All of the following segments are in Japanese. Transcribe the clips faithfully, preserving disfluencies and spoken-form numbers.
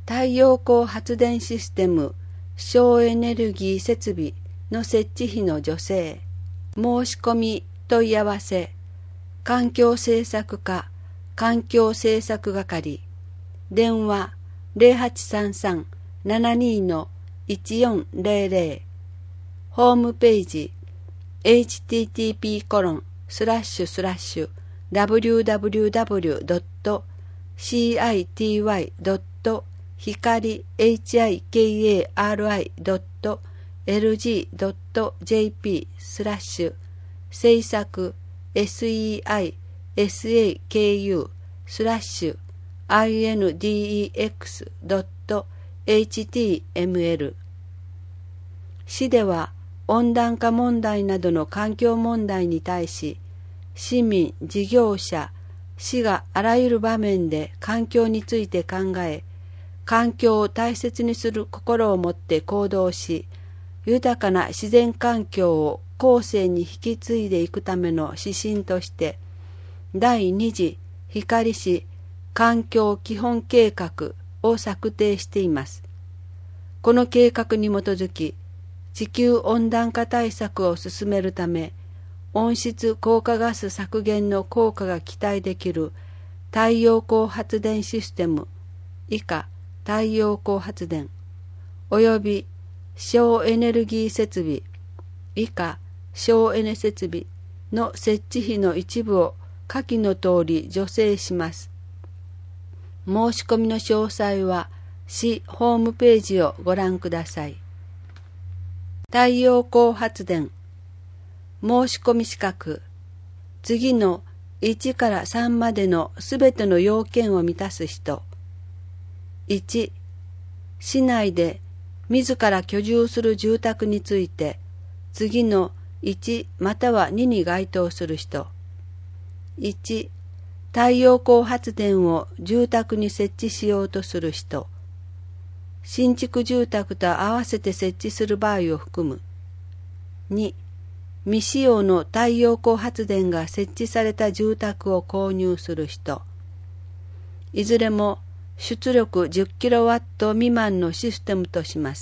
太陽光発電システム省エネルギー設備の設置費の助成、申し込み問い合わせ、環境政策課環境政策係、電話 ゼロはちさんさん ななに の いちよんゼロゼロ、ホームページ エイチティーティーピーコロンスラッシュスラッシュダブリューダブリューダブリュードットシーアイティーワイドットひかりエイチアイケーエーアールアイドットエルジードットジェーピースラッシュ制作 セセイサク スラッシュ アイエヌディーイーエックス ドット エイチティーエムエル。 市では温暖化問題などの環境問題に対し、市民、事業者、市があらゆる場面で環境について考え、環境を大切にする心を持って行動し、豊かな自然環境を後世に引き継いでいくための指針として、第二次光市環境基本計画を策定しています。この計画に基づき、地球温暖化対策を進めるため、温室効果ガス削減の効果が期待できる太陽光発電システム以下太陽光発電および省エネルギー設備以下省エネ設備の設置費の一部を下記の通り助成します。申し込みの詳細は市ホームページをご覧ください。太陽光発電申し込み資格、次のいちからさんまでのすべての要件を満たす人。いち、市内で自ら居住する住宅について次のいちまたはにに該当する人。いち、太陽光発電を住宅に設置しようとする人。新築住宅と合わせて設置する場合を含む。に、未使用の太陽光発電が設置された住宅を購入する人。いずれも出力 じゅっキロワット 未満のシステムとします。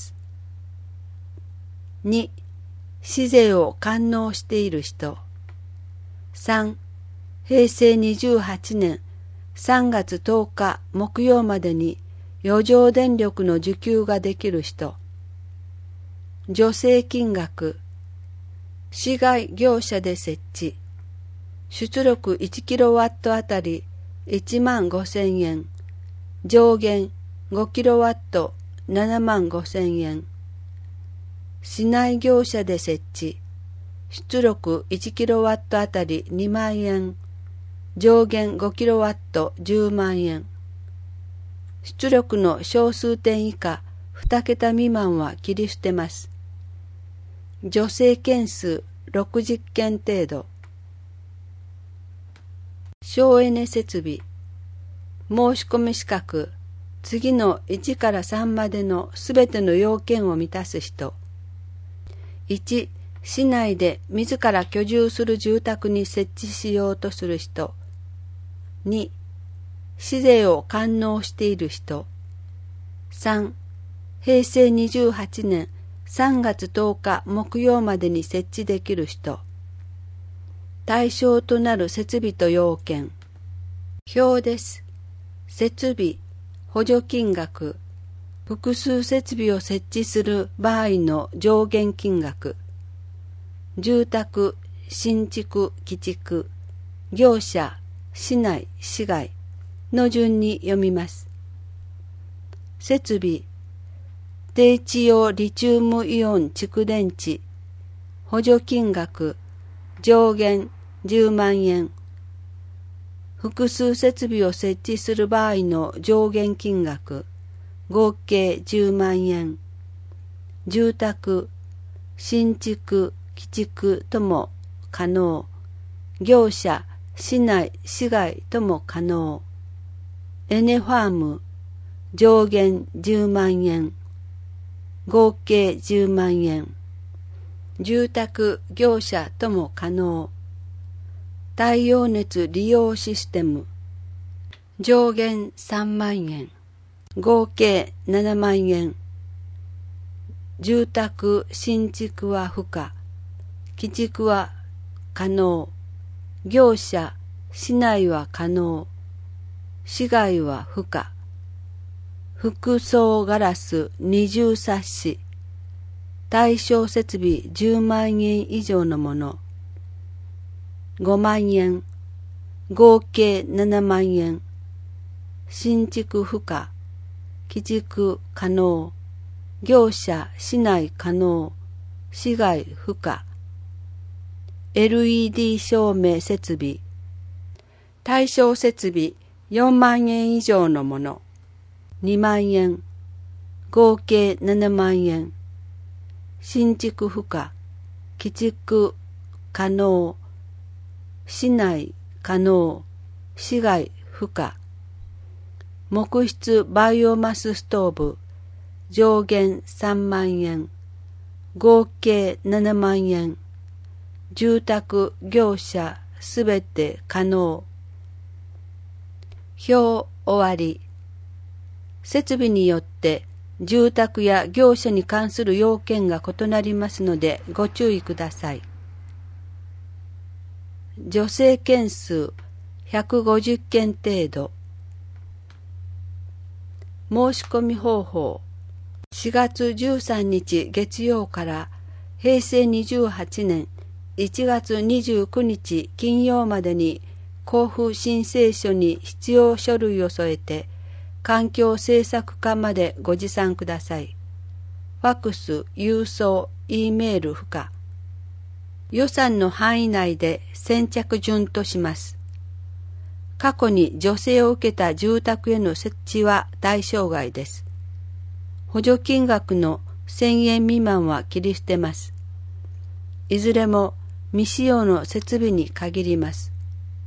に、市税を完納している人。さん、へいせいにじゅうはちねんさんがつとおか木曜までに余剰電力の受給ができる人。助成金額。市外業者で設置。出力 いちキロワット あたりいちまんごせんえん。上限 ごキロワット ななまんごせんえん。市内業者で設置。出力 いちキロワット あたりにまんえん。上限 ごキロワット じゅうまんえん。出力の小数点以下に桁未満は切り捨てます。助成件数ろくじゅっけん程度。省エネ設備。申し込み資格。次のいちからさんまでのすべての要件を満たす人。いち、市内で自ら居住する住宅に設置しようとする人。に、市税を完納している人。さん、へいせいにじゅうはちねんさんがつとおか木曜までに設置できる人。対象となる設備と要件。表です。設備、補助金額、複数設備を設置する場合の上限金額。住宅、新築、寄築、業者、市内、市外の順に読みます。設備、低地用リチウムイオン蓄電池、補助金額、上限じゅうまんえん。複数設備を設置する場合の上限金額、合計じゅうまんえん。住宅、新築、寄築とも可能。業者、市内、市外とも可能。エネファーム、上限じゅうまんえん。合計じゅうまんえん。住宅、業者とも可能。太陽熱利用システム。上限さんまんえん。 合計ななまんえん。住宅新築は不可、寄築は可能、業者市内は可能、市外は不可。複層ガラス二重サッシ、対象設備じゅうまんえん以上のもの、ごまんえん、合計ななまんえん。新築不可、寄築可能、業者市内可能、市外不可。エルイーディー 照明設備、対象設備よんまんえん以上のもの、にまんえん、合計ななまんえん。新築不可、寄築可能、市内可能、市外不可。木質バイオマスストーブ、上限さんまんえん、合計ななまんえん。住宅業者すべて可能。表終わり。設備によって住宅や業者に関する要件が異なりますのでご注意ください。助成件数ひゃくごじゅっけん程度。申し込み方法。しがつじゅうさんにち月曜からへいせいにじゅうはちねんいちがつにじゅうくにち金曜までに交付申請書に必要書類を添えて環境政策課までご持参ください。ファックス、郵送、Eメール不可。予算の範囲内で先着順とします。過去に助成を受けた住宅への設置は対象外です。補助金額のせんえん未満は切り捨てます。いずれも未使用の設備に限ります。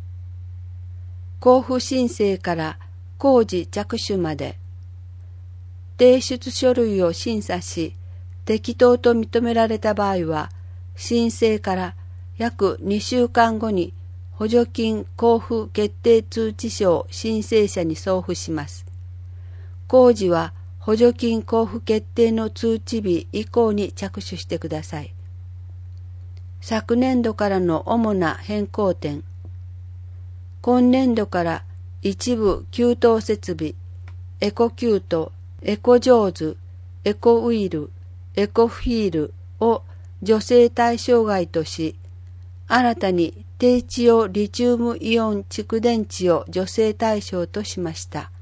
交付申請から工事着手まで、提出書類を審査し、適当と認められた場合は、申請から約にしゅうかんごに補助金交付決定通知書を申請者に送付します。工事は補助金交付決定の通知日以降に着手してください。昨年度からの主な変更点。今年度から一部給湯設備、エコ給湯、エコジョーズ、エコウイル、エコフィールを助成対象外とし、新たに低地用リチウムイオン蓄電池を助成対象としました。